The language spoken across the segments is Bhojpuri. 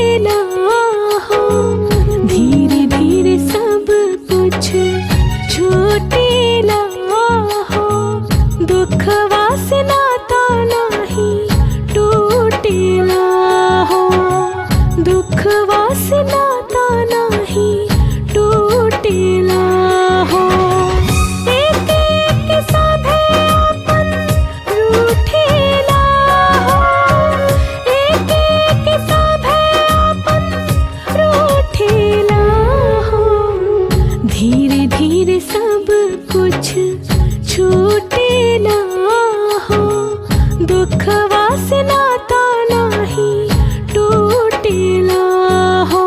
छूटेला हो, धीरे धीरे सब कुछ छूटेला हो, दुख वासना तो नहीं टूटेला हो, दुख वासना तो नहीं टूटेला हो। एक एक सभे अपन रूठेला हो, एक एक सभे अपन रूठेला हो, धीरे धीरे सब कुछ छूटेला हो, दुख वासना तो नहीं टूटेला हो।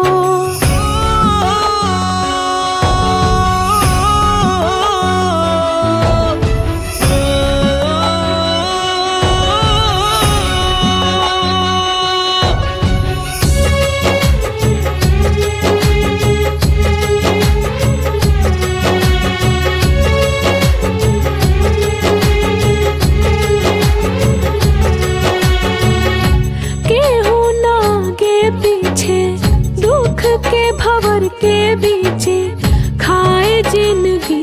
केहू ना आगे पीछे, दुख के भंवर के बीचे, खाए जिंदगी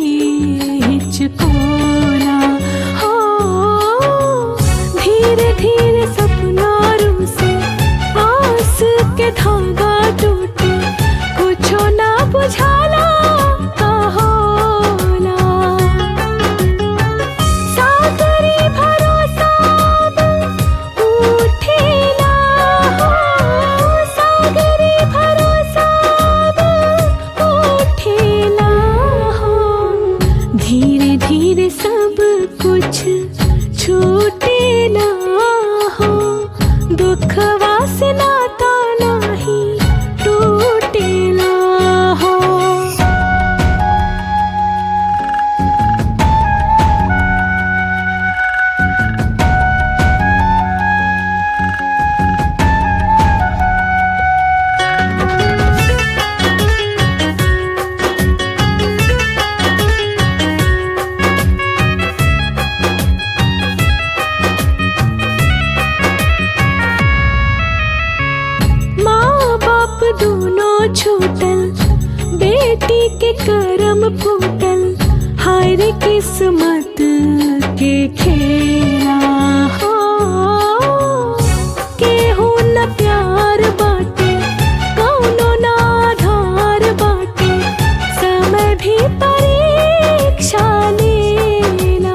हिचकोला हो, धीरे धीरे सपना रूसे, आस के धागा टूटे, कुछो ना बुझाला का होला, सागरी भरोसा अब उठेला हो, सागरी भरोसा अब उठेला हो, धीरे धीरे सब कुछ छूटेला हो, दुख वासना तो नहीं टूटेला हो। माँ बाप दोनों छूटल, बेटी के करम फूटल, हाय रे किस्मत के खेला हो, केहू न प्यार बाटे, कौनो ना आधार बाटे, समय भी परीक्षा लेला,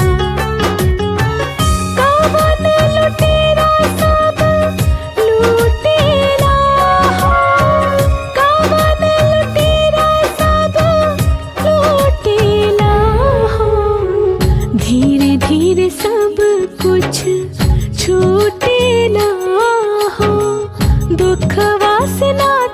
कवन लुटेरा सब लूटेला हो, कवन लुटेरा सब लूटेला हो, धीरे धीरे सब कुछ छूटेला हो, दुख वासना